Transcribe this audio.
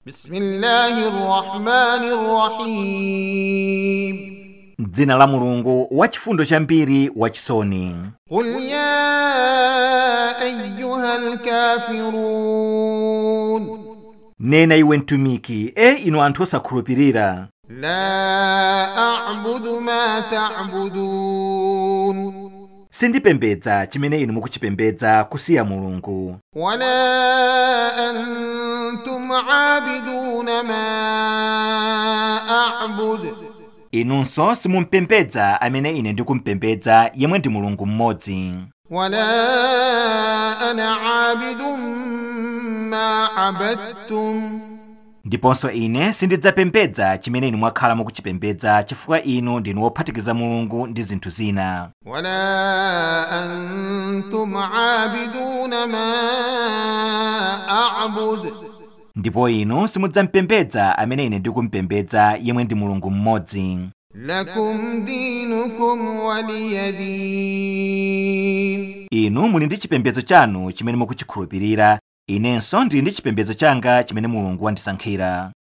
Bismillahir Rahmanir Rahim. Dzina la Mulungu wachifundo chambiri wachisoni. Qul ya ayyuhal kafirun. Nena iwe mtumiki, inu anthu osakhulupirira. La a'budu ma ta'budun. Sindipembedza chimene inu mukuchipembedza kusiya Mulungu. Wala antum 'abiduna ma a'budu. Inunso simumpembedza amene ine ndikumpembedza yemwe ndi Mulungu mmodzi. Wala ana 'abidun ma 'abadtum. Ndiponso ine sindidzapembedza chimene inu mwakhala mukuchipembedza chifukwa inu ndinu wophatikiza Mulungu ndi zinthu zina. Wala antum 'abiduna ma a'budu. Ndipo inu simudzampembedza amene ine ndikumpembedza yemwe ndi Mulungu mmodzi. Lakum dinukum waliyadin. Inu muli ndi chipembedzo chanu chimene mukuchikhulupirira, inenso ndili ndi chipembedzo changa chimene Mulungu wandisankhira.